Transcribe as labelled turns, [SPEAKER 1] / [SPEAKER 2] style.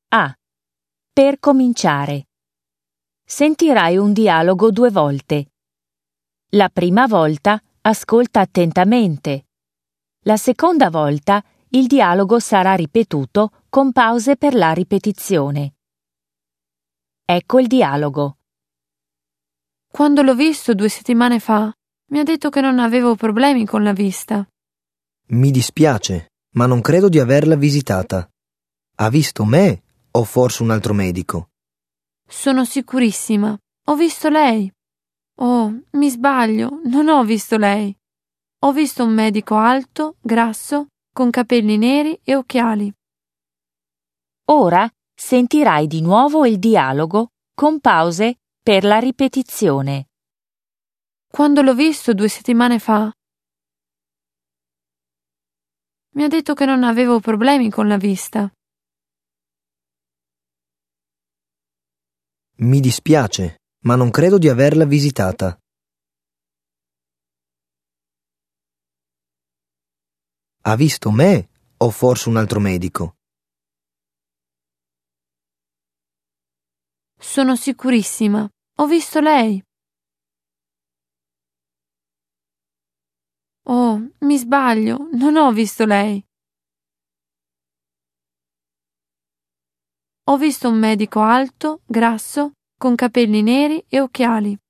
[SPEAKER 1] A. Per cominciare. Sentirai un dialogo 2 volte. La prima volta ascolta attentamente. La seconda volta il dialogo sarà ripetuto con pause per la ripetizione. Ecco il dialogo.
[SPEAKER 2] Quando l'ho visto 2 settimane fa, mi ha detto che non avevo problemi con la vista.
[SPEAKER 3] Mi dispiace, ma non credo di averla visitata. Ha visto me o forse un altro medico?
[SPEAKER 2] Sono sicurissima. Ho visto lei. Oh, mi sbaglio, non ho visto lei. Ho visto un medico alto, grasso, con capelli neri e occhiali.
[SPEAKER 1] Ora sentirai di nuovo il dialogo con pause per la ripetizione.
[SPEAKER 2] Quando l'ho visto 2 settimane fa, mi ha detto che non avevo problemi con la vista.
[SPEAKER 3] Mi dispiace, ma non credo di averla visitata. Ha visto me o forse un altro medico?
[SPEAKER 2] Sono sicurissima. Ho visto lei. Oh, mi sbaglio, non ho visto lei. Ho visto un medico alto, grasso, con capelli neri e occhiali.